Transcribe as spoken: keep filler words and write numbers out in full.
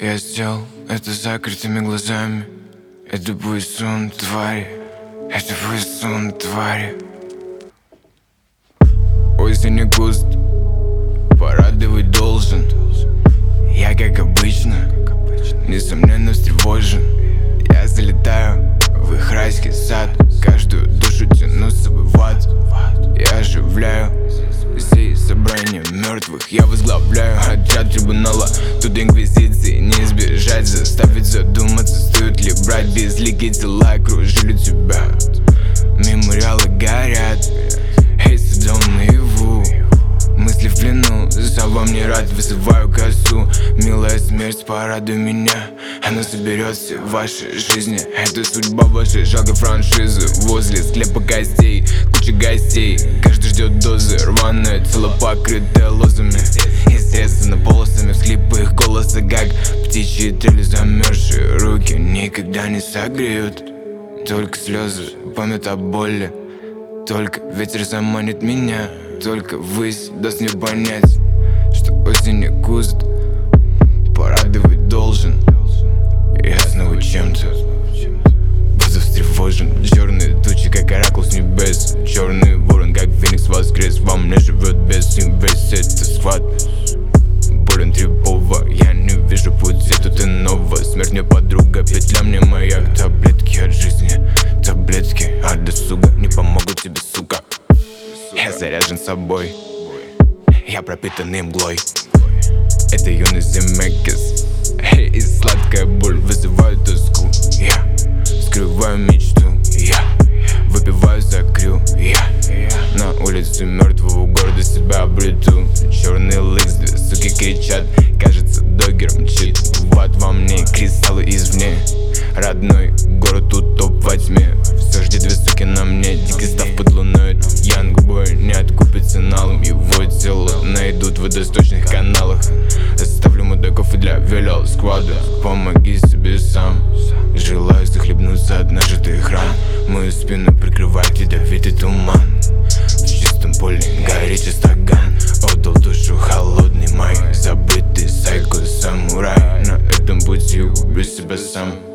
Я сделал это с закрытыми глазами. Это будет сон, твари. Это будет сон, твари. Осень и куст порадовать должен. Я, как обычно, несомненно встревожен. Я залетаю в их райский сад. Каждую душу тяну с собой в ад. Я оживляю все собрания мертвых. Я возглавляю отряд трибунала. Тут инквизиции не избежать. Заставить задуматься, стоит ли брать. Безликие тела окружили тебя. Мемориалы горят. Эй, сидел наяву. Мысли в плену, сам вам не рад. Вызываю косу. Милая смерть, порадуй меня. Она соберет все ваши жизни. Это судьба вашей жалкой франшизы. Возле склепа костей куча гостей. Каждый ждет дозы. Рваное тело, покрытое лозами. Естественно, полосами всхлипы их голоса, как птичьи трели. Замерзшие руки никогда не согреют. Только слезы, память о боли. Только ветер заманит меня. Только ввысь даст мне понять, что осень и куст порадовать должен. Я снова чем-то буду встревожен. Черные тучи, как оракул с небес. Черный ворон, как феникс воскрес. Во мне живет бес, и весь это схват. Болен тревога, я не вижу пути тут иного. Смерть мне подруга, петля мне маяк. Таблетки от жизни, таблетки от досуга не помогут тебе, сука. Я заряжен собой, я пропитанный мглой. Это юность Земекис. Эй, и сладкая боль вызывает тоску. Я скрываю мечту. Я выпиваю за крю. Я на улице мертвого города себя обрету. Черный лист, две суки кричат. Кажется, догер мчит в ад во мне. Кристаллы извне. Родной город утоп во тьме. Все ждет, две суки на мне. Дикий став под луной. Янгбой не откупится налом. Его тело найдут в водосточных каналах. Оставлю мудаков и для велел сквада. Помоги себе сам. Желаю захлебнуться от нажитых ран. Мою спину прикрывает ядовитый туман. В чистом поле горит стакан. Отдал душу холодный май. Забытый сайко самурай. На этом пути убью себя сам.